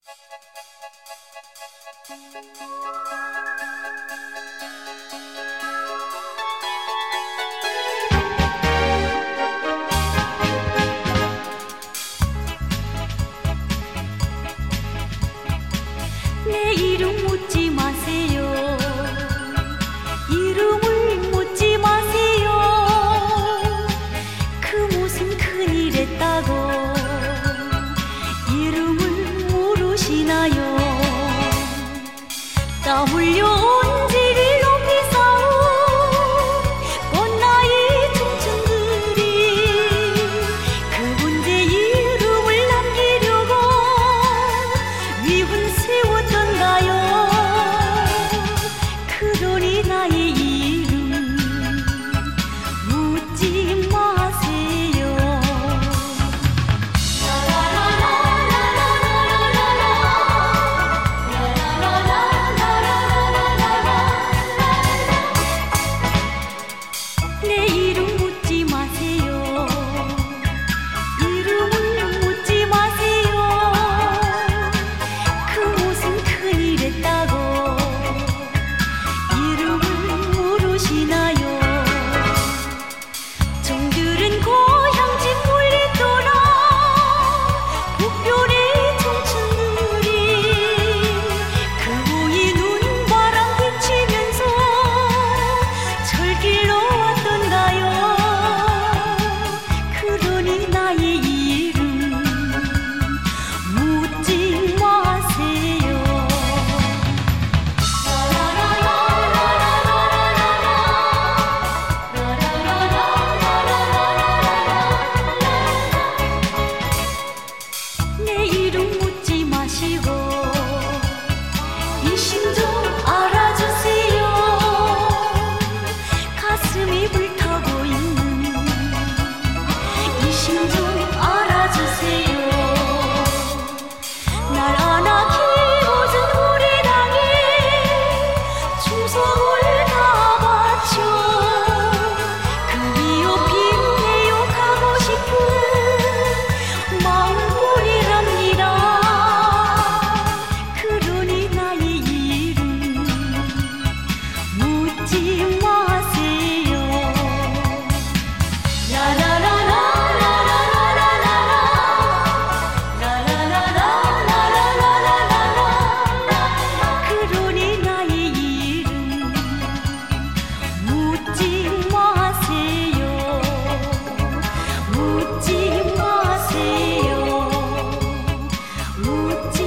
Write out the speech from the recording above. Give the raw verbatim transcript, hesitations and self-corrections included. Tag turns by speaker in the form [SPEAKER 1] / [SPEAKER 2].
[SPEAKER 1] 내 이름 묻지 마세요. 이름을 묻지 마세요. 그 무슨 큰일 했다고 이름을 물으시나요. 땀 흘려온 지를 높이 쌓은 꽃나이 청춘들이 그분의 이름을 남기려고 위훈 세웠던가요. 그러니 나의 이름 묻지 마세요. 내 이름 묻지 마세요. 이름을 묻지 마세요. 그 무슨 큰일 했다고 이름을 물으시나요. 종들은 고향집 멀리 떠나 북별의 청춘들이 그 후이 눈바람 비치면서 철길로 왔던가요. 그러니 나의 이름 묻지 마세요. 내 이름 묻지 마시고 이 심 좀 알아주세요. 가슴이 불타고 있는 이 심 좀 알아주세요. 날 안아 키워준 우리 땅에 충성을 다 바쳐 그 위로 빛내어 가고 싶은 마음뿐이랍니다. 그러니 나의 이름 묻지 마세요. 그러니 나의 이름 묻지 마세요. 묻지 마세요. 묻지